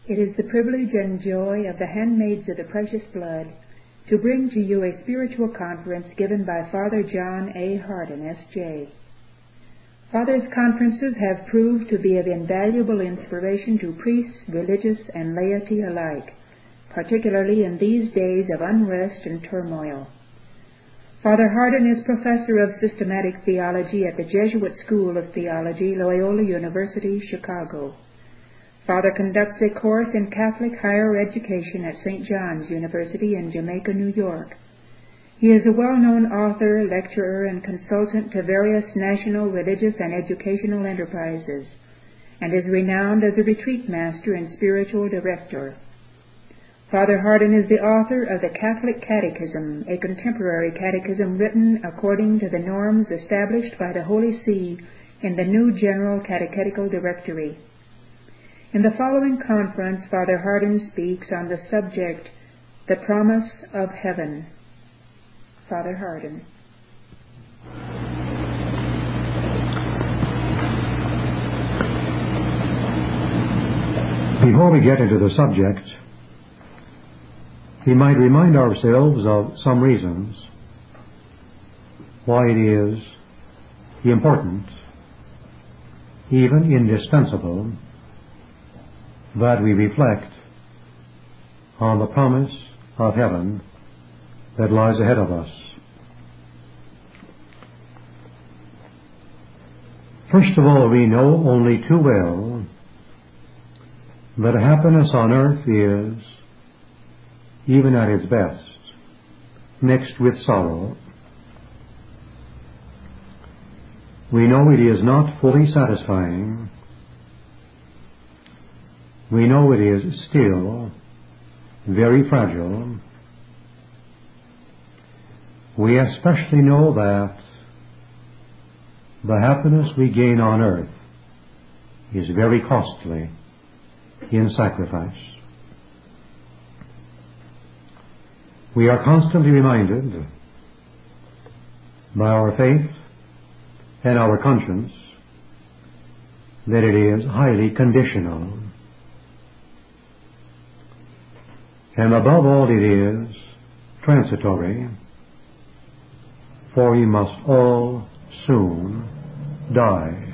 It is the privilege and joy of the handmaids of the precious blood to bring to you a spiritual conference given by Father John A. Hardin, S.J. Father's conferences have proved to be of invaluable inspiration to priests, religious, and laity alike, particularly in these days of unrest and turmoil. Father Hardin is professor of systematic theology at the Jesuit School of Theology, Loyola University, Chicago. Father conducts a course in Catholic higher education at St. John's University in Jamaica, New York. He is a well-known author, lecturer, and consultant to various national religious and educational enterprises, and is renowned as a retreat master and spiritual director. Father Hardin is the author of the Catholic Catechism, a contemporary catechism written according to the norms established by the Holy See in the New General Catechetical Directory. In the following conference, Father Hardin speaks on the subject, The Promise of Heaven. Father Hardin. Before we get into the subject, we might remind ourselves of some reasons why it is important, even indispensable, that we reflect on the promise of heaven that lies ahead of us. First of all, we know only too well that happiness on earth is, even at its best, mixed with sorrow. We know it is not fully satisfying. We know it is still very fragile. We especially know that the happiness we gain on earth is very costly in sacrifice. We are constantly reminded by our faith and our conscience that it is highly conditional. And above all, it is transitory, for we must all soon die.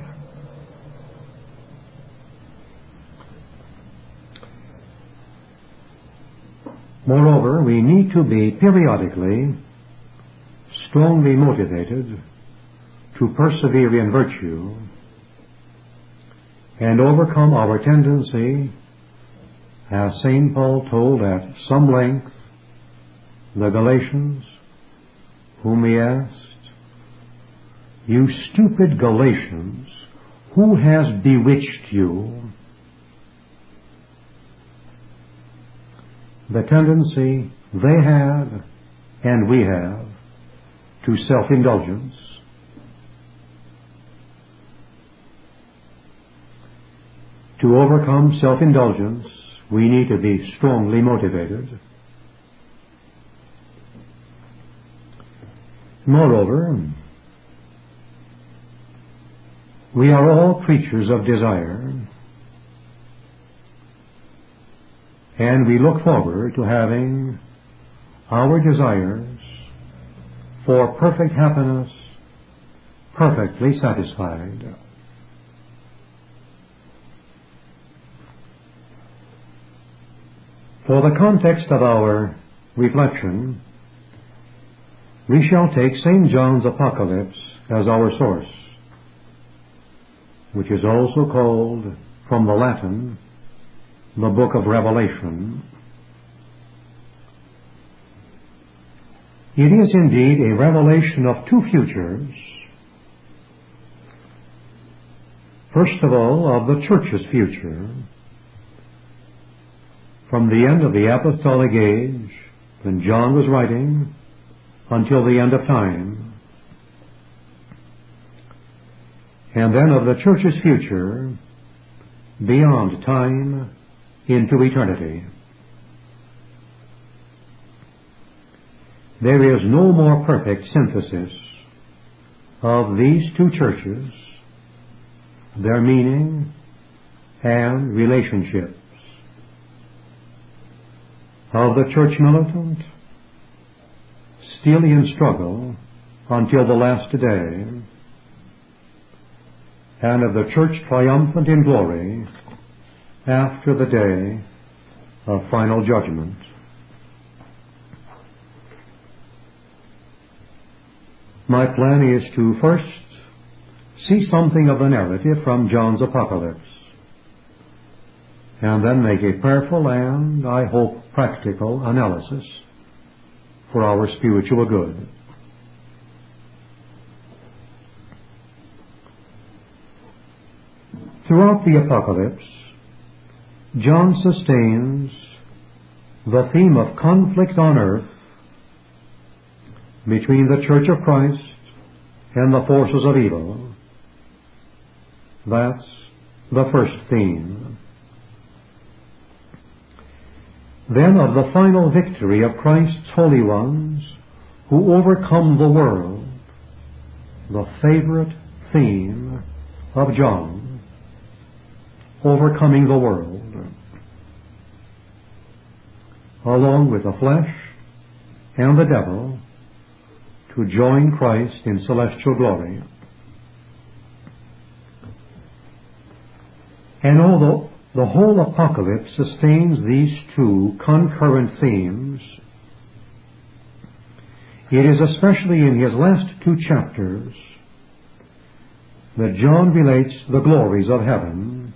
Moreover, we need to be periodically strongly motivated to persevere in virtue and overcome our tendency, as St. Paul told at some length the Galatians, whom he asked, "You stupid Galatians, who has bewitched you?" The tendency they have and we have to self-indulgence. To overcome self-indulgence, we need to be strongly motivated. Moreover, we are all creatures of desire, and we look forward to having our desires for perfect happiness perfectly satisfied. For the context of our reflection, we shall take St. John's Apocalypse as our source, which is also called, from the Latin, the Book of Revelation. It is indeed a revelation of two futures. First of all, of the Church's future, from the end of the apostolic age, when John was writing, until the end of time, and then of the Church's future beyond time into eternity. There is no more perfect synthesis of these two churches, their meaning and relationships, of the church militant, steely in struggle until the last day, and of the church triumphant in glory after the day of final judgment. My plan is to first see something of the narrative from John's Apocalypse, and then make a prayerful and, I hope, practical analysis for our spiritual good. Throughout the Apocalypse, John sustains the theme of conflict on earth between the Church of Christ and the forces of evil. That's the first theme. Then of the final victory of Christ's holy ones who overcome the world, the favorite theme of John, overcoming the world, along with the flesh and the devil, to join Christ in celestial glory. And although the whole Apocalypse sustains these two concurrent themes, it is especially in his last two chapters that John relates the glories of heaven.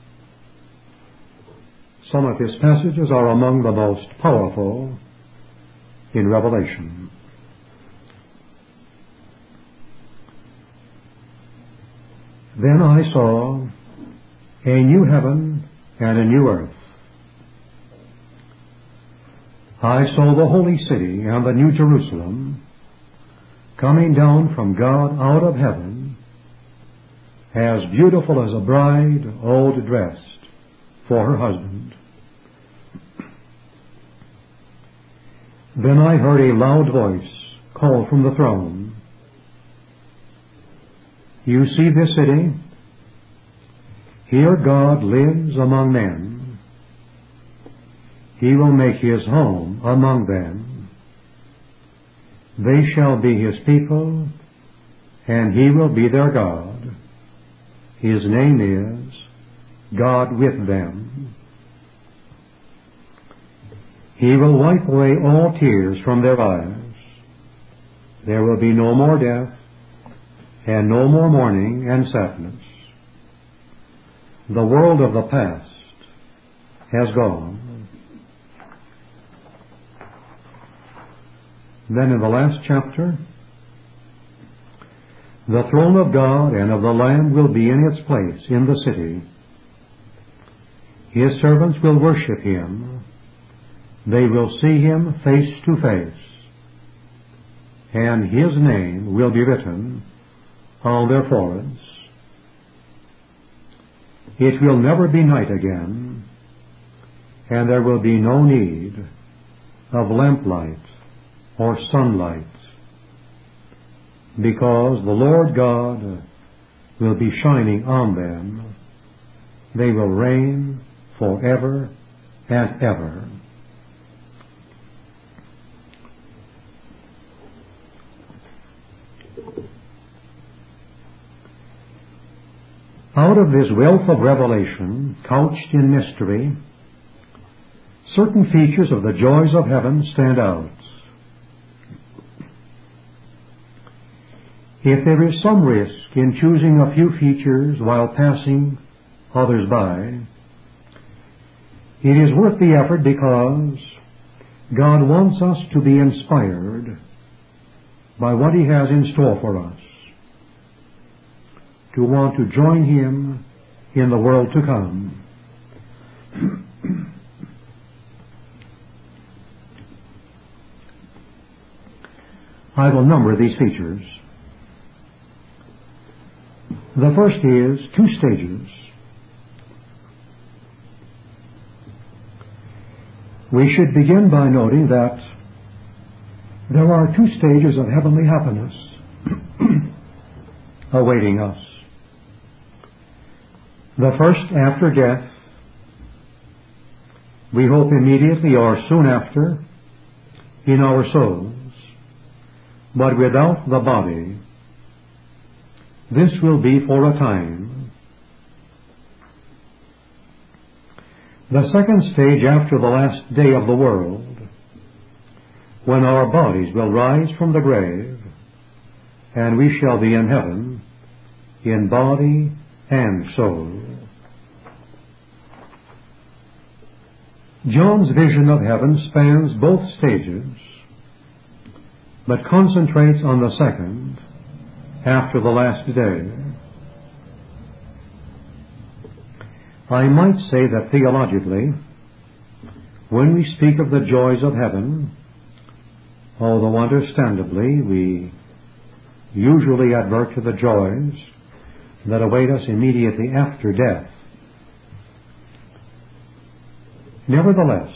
Some of his passages are among the most powerful in Revelation. Then I saw a new heaven and a new earth. I saw the holy city and the new Jerusalem coming down from God out of heaven, as beautiful as a bride all dressed for her husband. Then I heard a loud voice call from the throne, "You see this city? Here God lives among men. He will make his home among them. They shall be his people, and he will be their God. His name is God with them. He will wipe away all tears from their eyes. There will be no more death, and no more mourning and sadness. The world of the past has gone." Then in the last chapter, the throne of God and of the Lamb will be in its place in the city. His servants will worship him. They will see him face to face, and his name will be written on their foreheads. It will never be night again, and there will be no need of lamplight or sunlight, because the Lord God will be shining on them. They will reign forever and ever. Out of this wealth of revelation, couched in mystery, certain features of the joys of heaven stand out. If there is some risk in choosing a few features while passing others by, it is worth the effort, because God wants us to be inspired by what he has in store for us, to want to join him in the world to come. I will number these features. The first is 2 stages. We should begin by noting that there are 2 stages of heavenly happiness awaiting us. The first after death, we hope immediately or soon after, in our souls, but without the body. This will be for a time. The second stage after the last day of the world, when our bodies will rise from the grave, and we shall be in heaven, in body and soul. John's vision of heaven spans both stages, but concentrates on the second, after the last day. I might say that theologically, when we speak of the joys of heaven, although understandably we usually advert to the joys that await us immediately after death, nevertheless,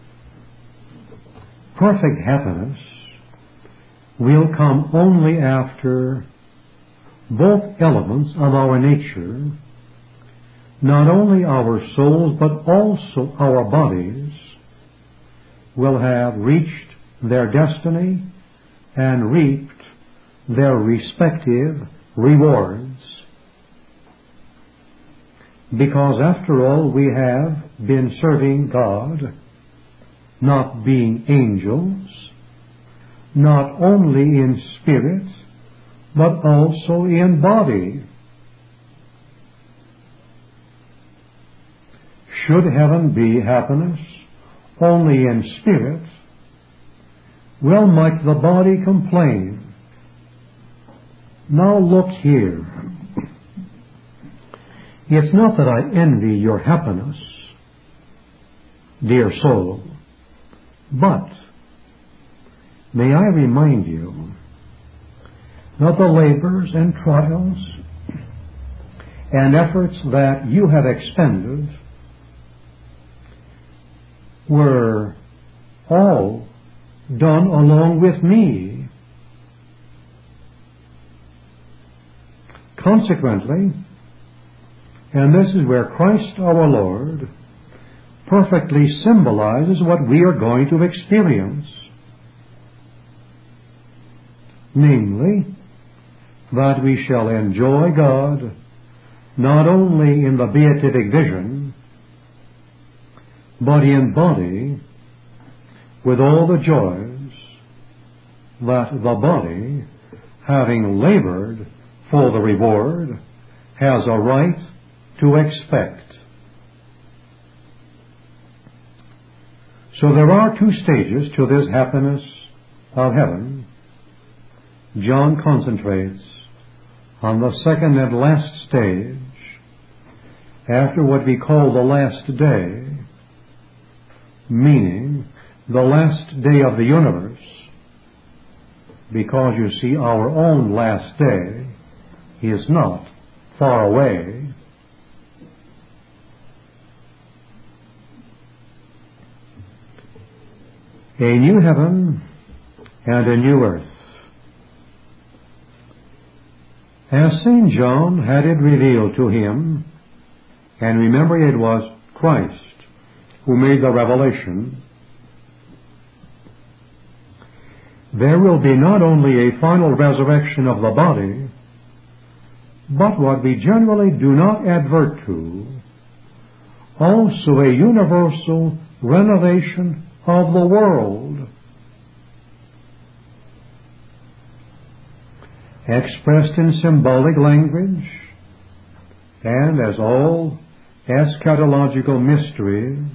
perfect happiness will come only after both elements of our nature, not only our souls but also our bodies, will have reached their destiny and reaped their respective rewards. Because after all, we have been serving God, not being angels, not only in spirit, but also in body. Should heaven be happiness only in spirit, well might the body complain. Now look here. It's not that I envy your happiness, dear soul, but may I remind you that the labors and trials and efforts that you have expended were all done along with me. Consequently, and this is where Christ our Lord perfectly symbolizes what we are going to experience, namely, that we shall enjoy God not only in the beatific vision, but in body with all the joys that the body, having labored for the reward, has a right to expect. So there are two stages to this happiness of heaven. John concentrates on the second and last stage, after what we call the last day, meaning the last day of the universe, because you see, our own last day is not far away. A new heaven and a new earth. As St. John had it revealed to him, and remember it was Christ who made the revelation, there will be not only a final resurrection of the body, but what we generally do not advert to, also a universal renovation of the world, expressed in symbolic language, and as all eschatological mysteries,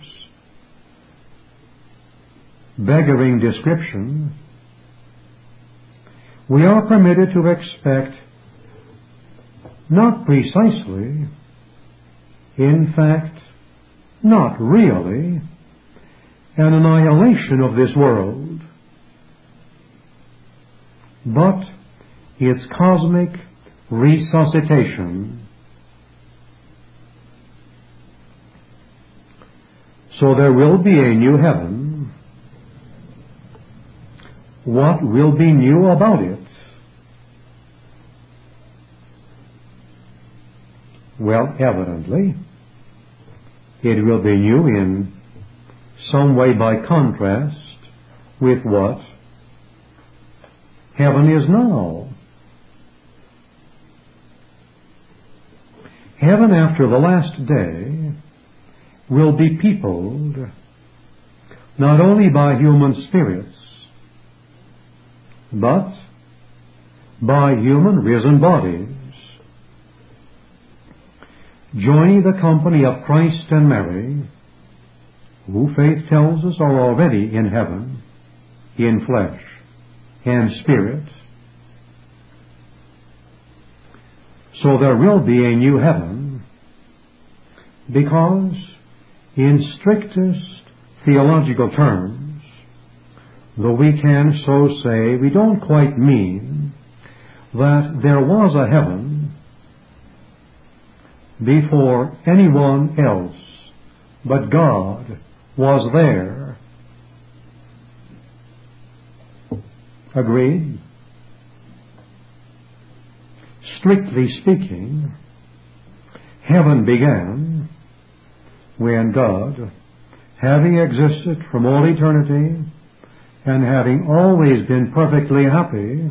beggaring description, we are permitted to expect not precisely, in fact, not really, an annihilation of this world, but its cosmic resuscitation. So there will be a new heaven. What will be new about it? Well, evidently, it will be new in some way by contrast with what heaven is now. Heaven after the last day will be peopled not only by human spirits, but by human risen bodies, joining the company of Christ and Mary, who faith tells us are already in heaven, in flesh and spirit. So there will be a new heaven, because in strictest theological terms, though we can so say, we don't quite mean that there was a heaven before anyone else but God was there. Agreed? Strictly speaking, heaven began when God, having existed from all eternity and having always been perfectly happy,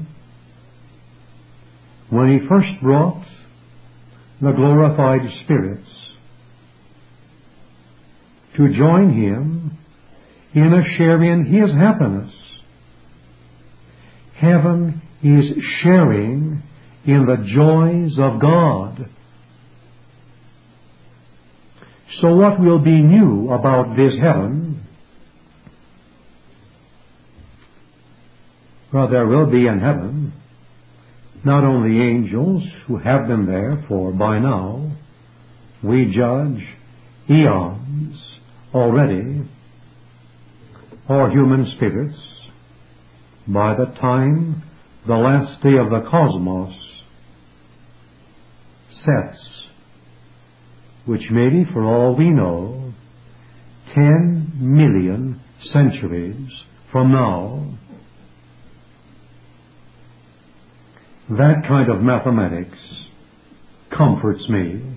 when He first brought the glorified spirits to join Him in a share in His happiness. Heaven is sharing in the joys of God. So what will be new about this heaven? Well, there will be in heaven not only angels who have been there for by now we judge eons already, or human spirits by the time the last day of the cosmos sets, which may be, for all we know, 10 million centuries from now. That kind of mathematics comforts me.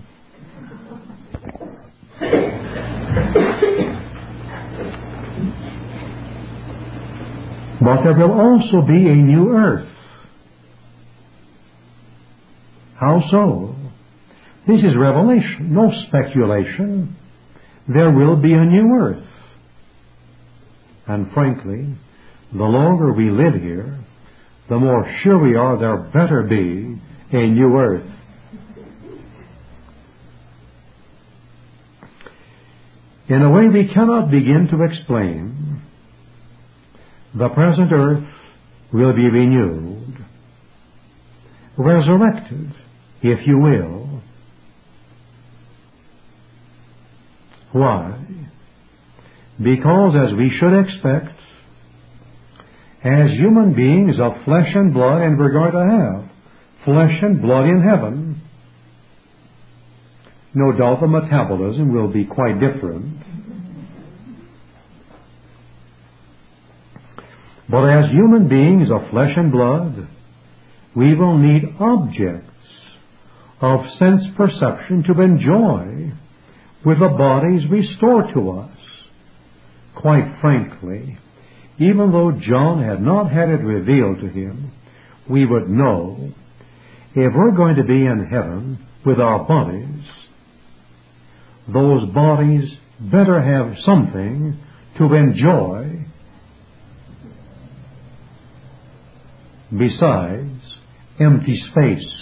But there will also be a new earth. How so? This is revelation, no speculation. There will be a new earth. And frankly, the longer we live here, the more sure we are there better be a new earth. In a way we cannot begin to explain, the present earth will be renewed, resurrected, if you will. Why? Because, as we should expect, as human beings of flesh and blood, and we're going to have flesh and blood in heaven, no doubt the metabolism will be quite different. But as human beings of flesh and blood, we will need objects of sense perception to enjoy with the bodies restored to us. Quite frankly, even though John had not had it revealed to him, we would know if we're going to be in heaven with our bodies, those bodies better have something to enjoy besides empty space.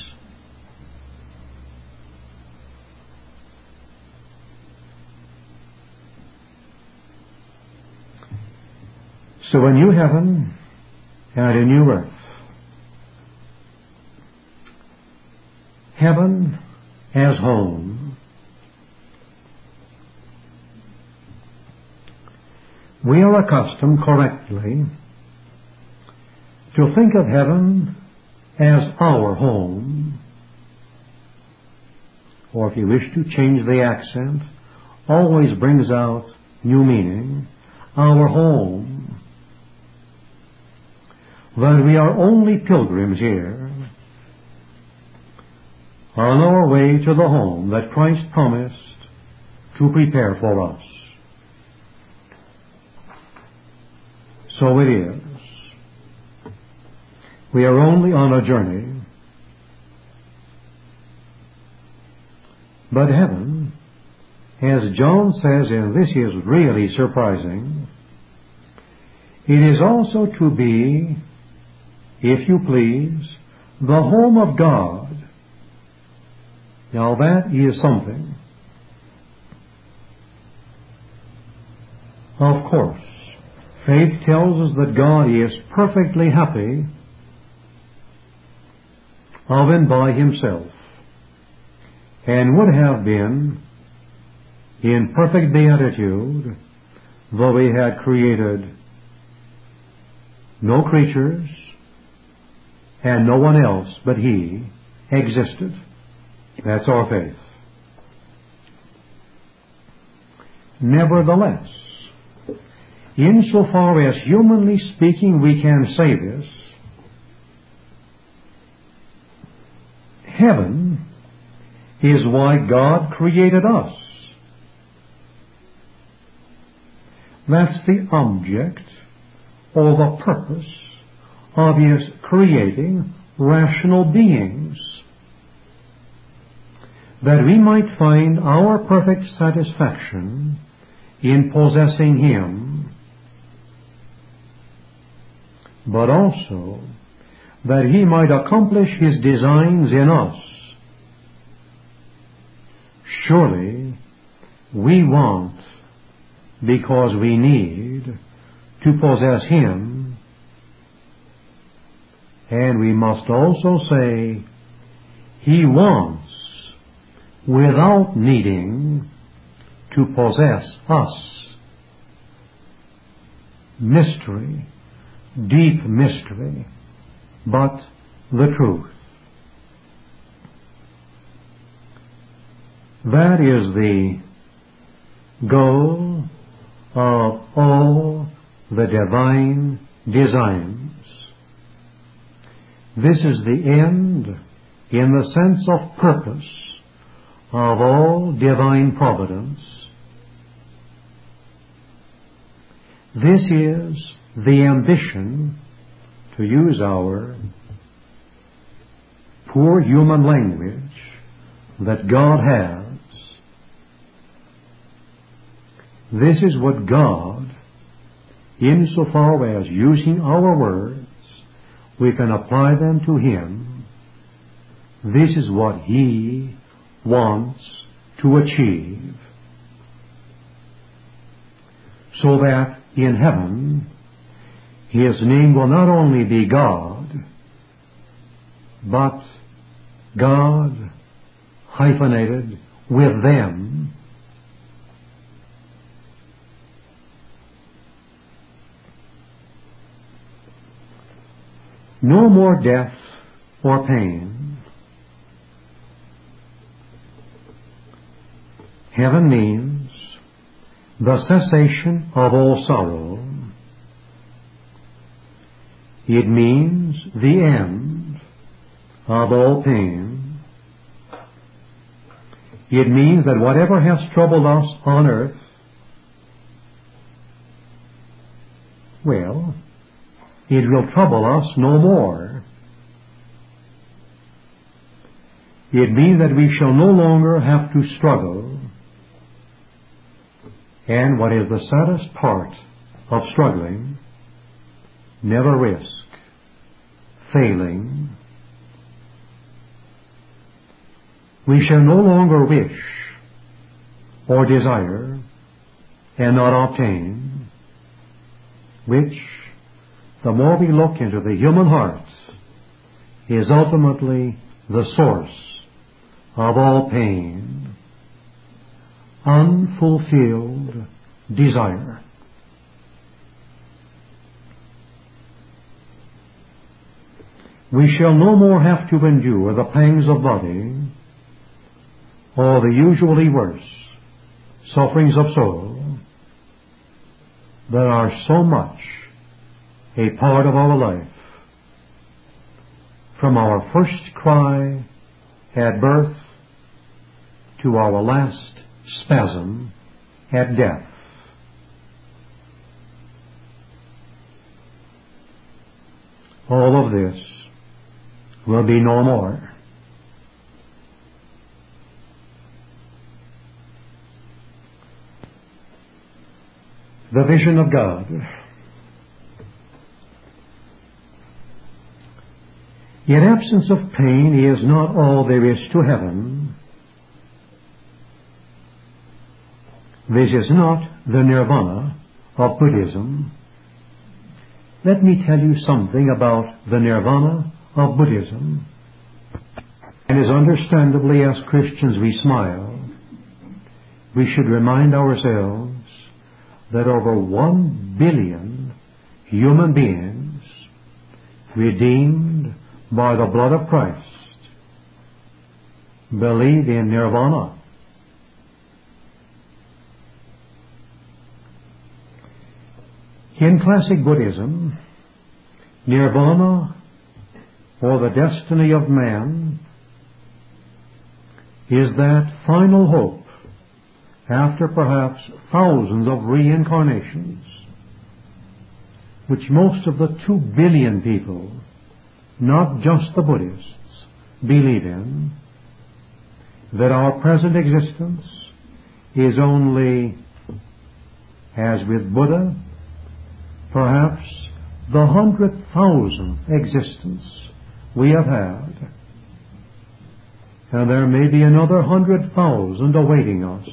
So a new heaven and a new earth. Heaven as home. We are accustomed correctly to think of heaven as our home, or if you wish to change the accent, always brings out new meaning, our home. That we are only pilgrims here on our way to the home that Christ promised to prepare for us. So it is. We are only on a journey. But heaven, as John says, and this is really surprising, it is also to be, if you please, the home of God. Now that is something. Of course, faith tells us that God is perfectly happy of and by Himself, and would have been in perfect beatitude though He had created no creatures and no one else but He existed. That's our faith. Nevertheless, insofar as humanly speaking we can say this, heaven is why God created us. That's the object or the purpose of His creating rational beings, that we might find our perfect satisfaction in possessing Him, but also that He might accomplish His designs in us. Surely we want, because we need, to possess Him, and we must also say He wants, without needing, to possess us. Mystery, deep mystery, but the truth. That is the goal of all the divine designs. This is the end, in the sense of purpose, of all divine providence. This is the ambition, to use our poor human language, that God has. This is what God, insofar as using our words, we can apply them to Him, this is what He wants to achieve, so that in heaven His name will not only be God, but God hyphenated with them. No more death or pain. Heaven means the cessation of all sorrow. It means the end of all pain. It means that whatever has troubled us on earth, well, it will trouble us no more. It means that we shall no longer have to struggle. And what is the saddest part of struggling? Never risk failing. We shall no longer wish or desire and not obtain, which, the more we look into the human heart, is ultimately the source of all pain. Unfulfilled desire. We shall no more have to endure the pangs of body or the usually worse sufferings of soul that are so much a part of our life, from our first cry at birth to our last spasm at death. all of this will be no more. The vision of God. In absence of pain is not all there is to heaven. This is not the nirvana of Buddhism. Let me tell you something about the nirvana of Buddhism. And as understandably as Christians we smile, we should remind ourselves that over 1 billion human beings redeemed by the blood of Christ believe in nirvana. In classic Buddhism, nirvana, or the destiny of man, is that final hope after perhaps thousands of reincarnations, which most of the 2 billion people, not just the Buddhists, believe in, that our present existence is only, as with Buddha, perhaps the 100,000th existence we have had, and there may be another 100,000 awaiting us.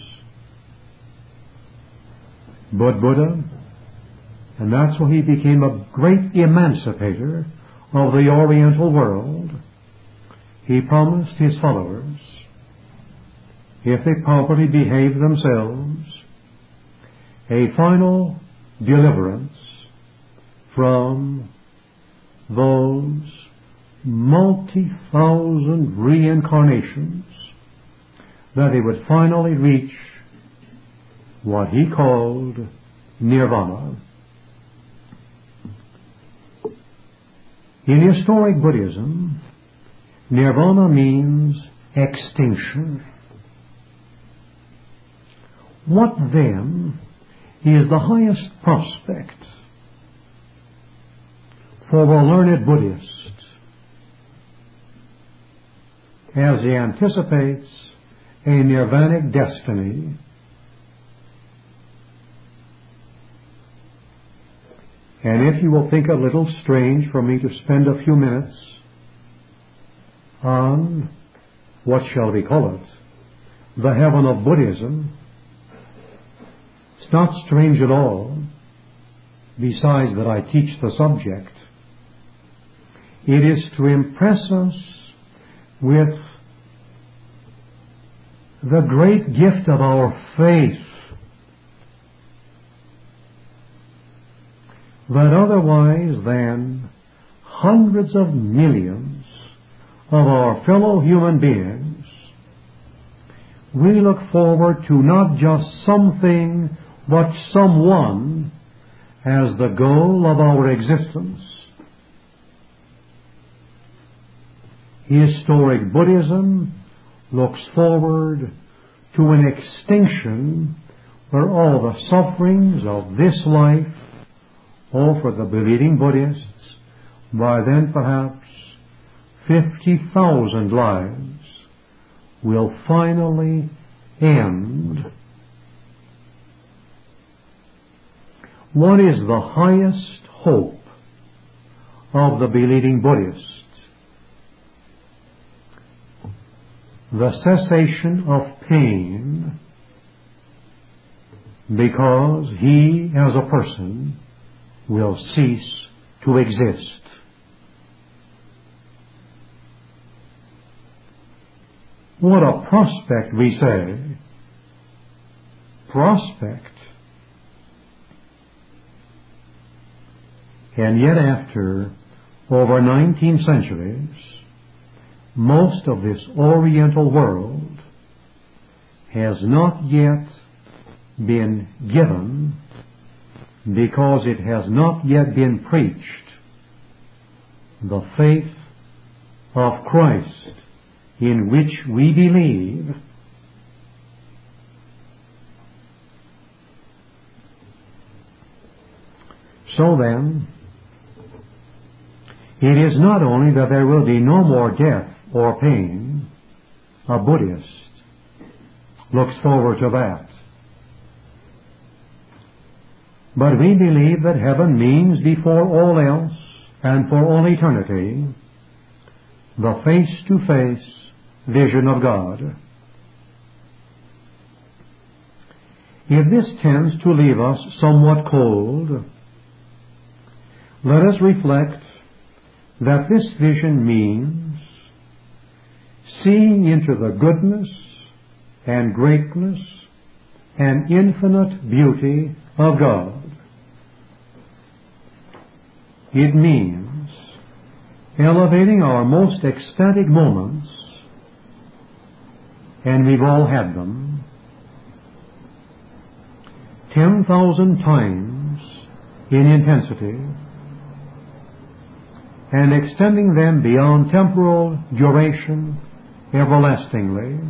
But Buddha, and that's why he became a great emancipator of the Oriental world, he promised his followers, if they properly behave themselves, a final deliverance from those multi-thousand reincarnations, that they would finally reach what he called nirvana. In historic Buddhism, nirvana means extinction. What then is the highest prospect for the learned Buddhist as he anticipates a nirvanic destiny? And if you will think a little strange for me to spend a few minutes on, what shall we call it, the heaven of Buddhism, it's not strange at all, besides that I teach the subject. It is to impress us with the great gift of our faith, that otherwise than hundreds of millions of our fellow human beings, we look forward to not just something but someone as the goal of our existence. Historic Buddhism looks forward to an extinction where all the sufferings of this life, or for the believing Buddhists, by then perhaps 50,000 lives, will finally end. What is the highest hope of the believing Buddhist? The cessation of pain, because he as a person will cease to exist. What a prospect, we say. Prospect. And yet after over 19 centuries, most of this Oriental world has not yet been given, because it has not yet been preached, the faith of Christ in which we believe. So then, It is not only that there will be no more death or pain. A Buddhist looks forward to that. But we believe that heaven means before all else and for all eternity the face-to-face vision of God. If this tends to leave us somewhat cold, let us reflect that this vision means seeing into the goodness and greatness and infinite beauty of God. It means elevating our most ecstatic moments, and we've all had them, 10,000 times in intensity, and extending them beyond temporal duration everlastingly.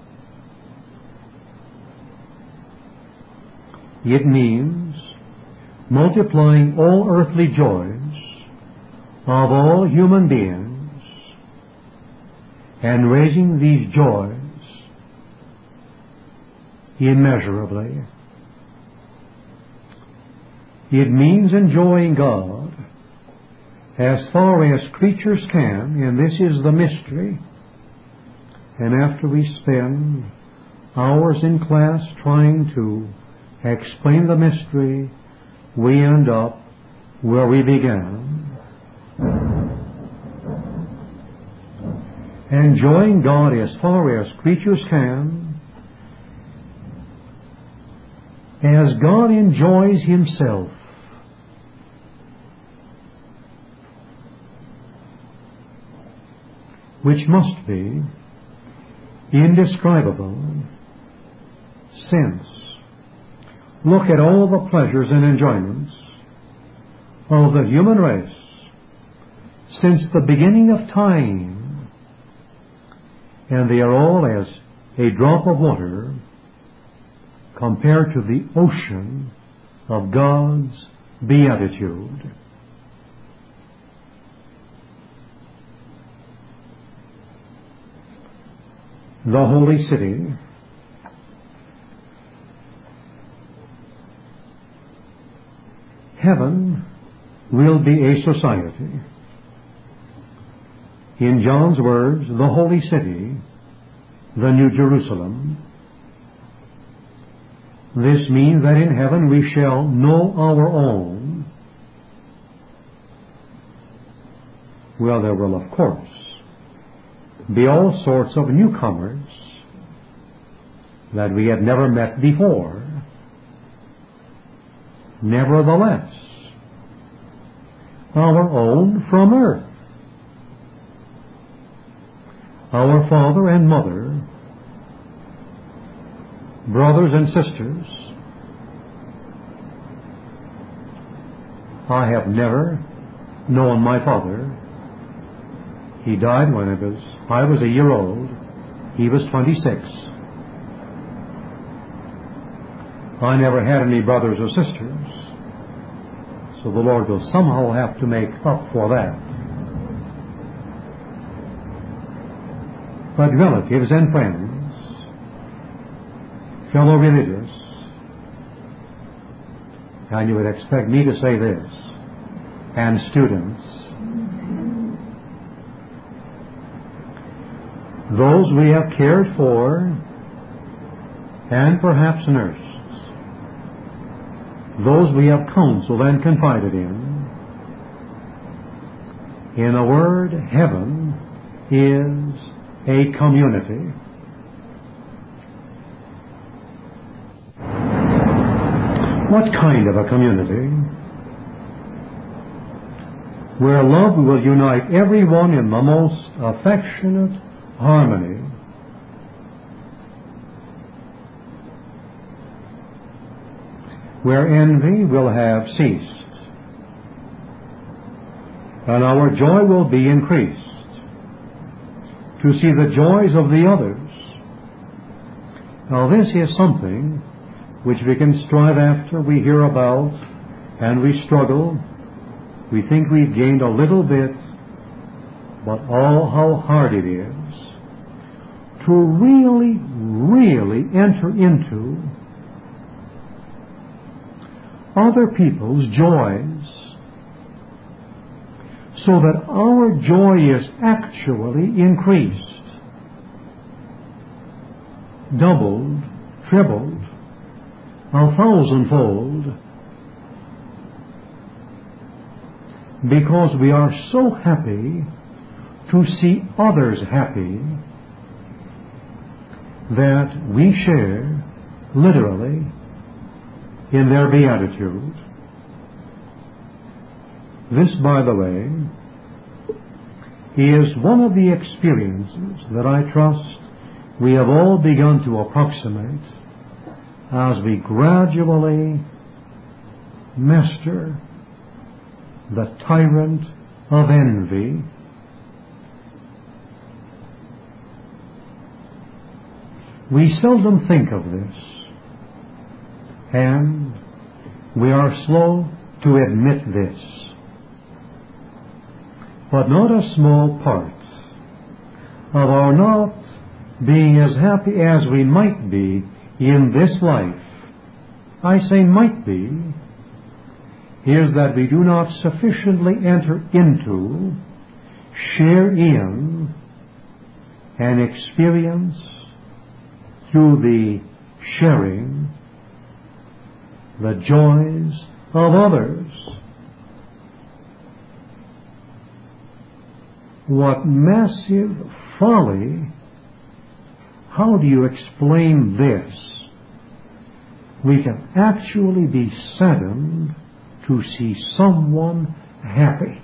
It means multiplying all earthly joys of all human beings and raising these joys immeasurably. It means enjoying God as far as creatures can, and this is the mystery. And after we spend hours in class trying to explain the mystery, we end up where we began. Enjoying God as far as creatures can, as God enjoys Himself. Which must be indescribable, since look at all the pleasures and enjoyments of the human race since the beginning of time, and they are all as a drop of water compared to the ocean of God's beatitude. The holy city, heaven will be a society. In John's words, the holy city, the New Jerusalem. This means that in heaven we shall know our own. Well, there will, of course, be all sorts of newcomers that we had never met before. Nevertheless, our own from earth, our father and mother, brothers and sisters. I have never known my father. He died when I was a year old. He was 26. I never had any brothers or sisters. So the Lord will somehow have to make up for that. But relatives and friends, fellow religious, and you would expect me to say this, and students, those we have cared for and perhaps nursed, those we have counseled and confided in a word, heaven is a community. What kind of a community? Where love will unite everyone in the most affectionate harmony. Where envy will have ceased, and our joy will be increased to see the joys of the others. Now this is something which we can strive after, we hear about, and we struggle. We think we've gained a little bit but oh, how hard it is to really, really enter into other people's joys so that our joy is actually increased, doubled, tripled, 1,000-fold, because we are so happy to see others happy that we share, literally, in their beatitude. This, by the way, is one of the experiences that I trust we have all begun to approximate as we gradually master the tyrant of envy. We seldom think of this, and we are slow to admit this. But not a small part of our not being as happy as we might be in this life, I say might be, is that we do not sufficiently enter into, share in, and experience through the sharing the joys of others. What massive folly! How do you explain this? We can actually be saddened to see someone happy,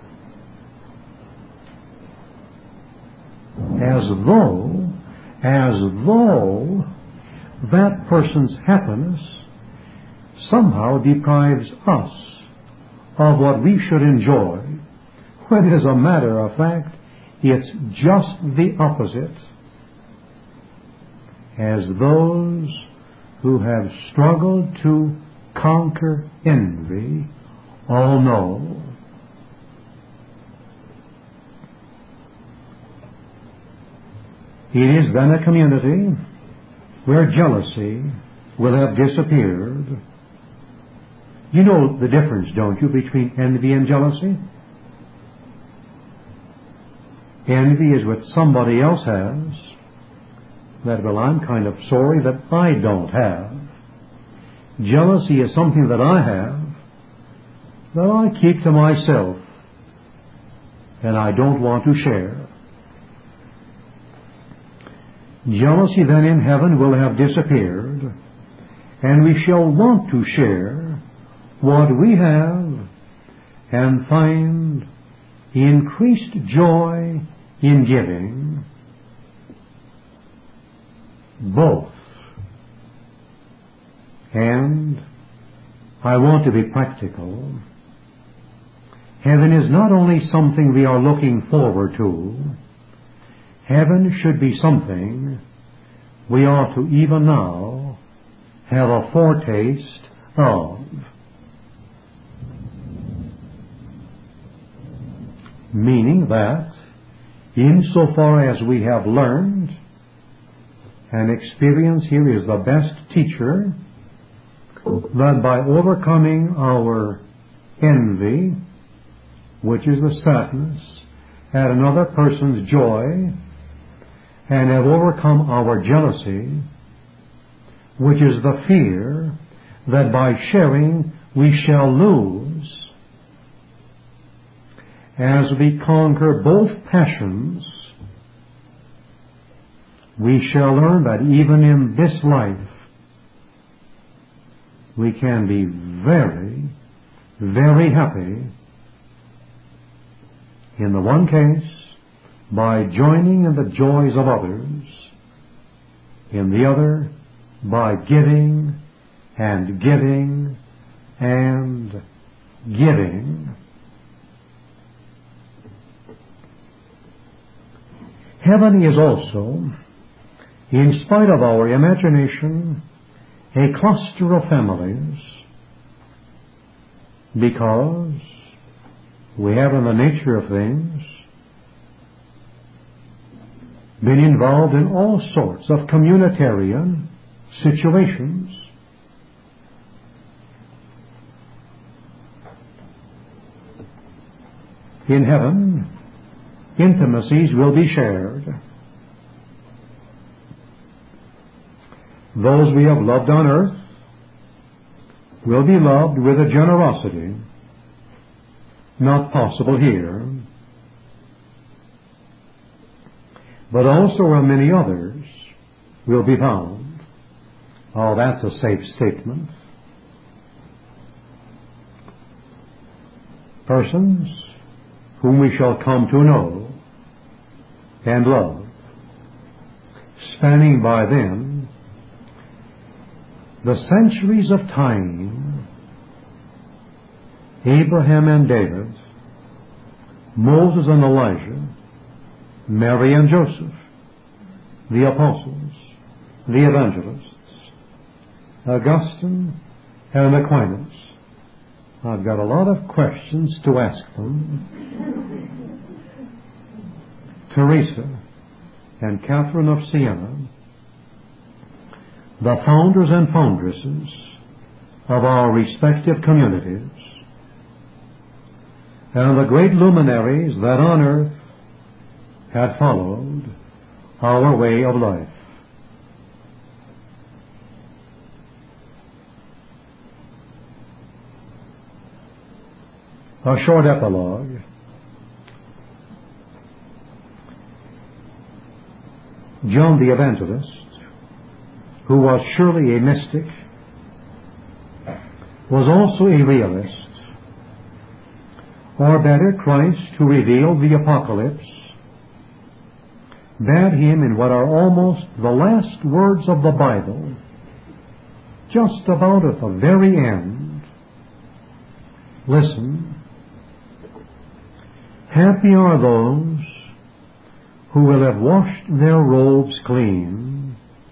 as though that person's happiness somehow deprives us of what we should enjoy, when as a matter of fact it's just the opposite. As those who have struggled to conquer envy all know. It is then a community where jealousy will have disappeared. You know the difference, don't you, between envy and jealousy? Envy is what somebody else has that, well, I'm kind of sorry that I don't have. Jealousy is something that I have that I keep to myself and I don't want to share. Jealousy then in heaven will have disappeared, and we shall want to share what we have and find increased joy in giving both. And I want to be practical. Heaven is not only something we are looking forward to. Heaven should be something we ought to even now have a foretaste of. Meaning that, insofar as we have learned, and experience here is the best teacher, that by overcoming our envy, which is the sadness at another person's joy, and have overcome our jealousy, which is the fear that by sharing we shall lose, as we conquer both passions, we shall learn that even in this life we can be very, very happy. In the one case, by joining in the joys of others. In the other, by giving and giving and giving. Heaven is also, in spite of our imagination, a cluster of families, because we have in the nature of things been involved in all sorts of communitarian situations. In heaven, intimacies will be shared. Those we have loved on earth will be loved with a generosity not possible here. But also many others will be found. Oh, that's a safe statement. Persons whom we shall come to know and love, spanning by them the centuries of time, Abraham and David, Moses and Elijah, Mary and Joseph, the apostles, the evangelists, Augustine and Aquinas. I've got a lot of questions to ask them. Teresa and Catherine of Siena, the founders and foundresses of our respective communities, and the great luminaries that on earth had followed our way of life. A short epilogue. John the Evangelist, who was surely a mystic, was also a realist, or better, Christ, who revealed the apocalypse, bade him in what are almost the last words of the Bible, just about at the very end, listen, happy are those who will have washed their robes clean,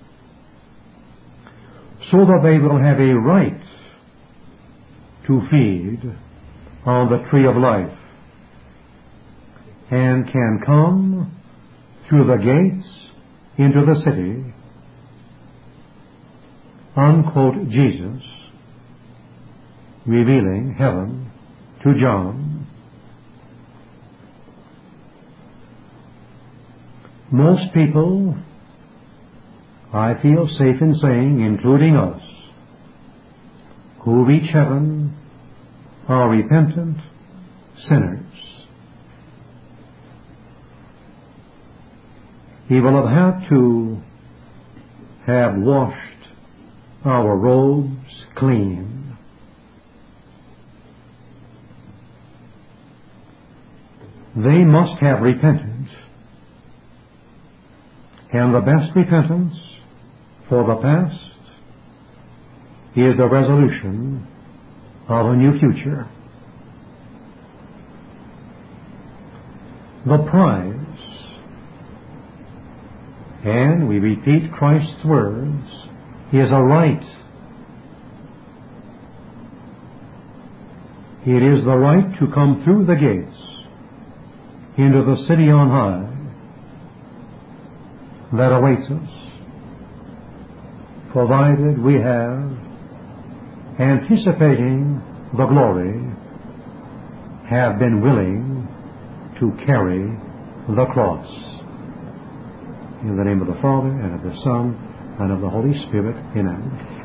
so that they will have a right to feed on the tree of life, and can come through the gates into the city. Unquote Jesus, revealing heaven to John. Most people, I feel safe in saying, including us, who reach heaven are repentant sinners. He will have had to have washed our robes clean. They must have repented. And the best repentance for the past is a resolution of a new future. The prize, and we repeat Christ's words, is a right. It is the right to come through the gates into the city on high that awaits us, provided we have, anticipating the glory, have been willing to carry the cross. In the name of the Father, and of the Son, and of the Holy Spirit. Amen.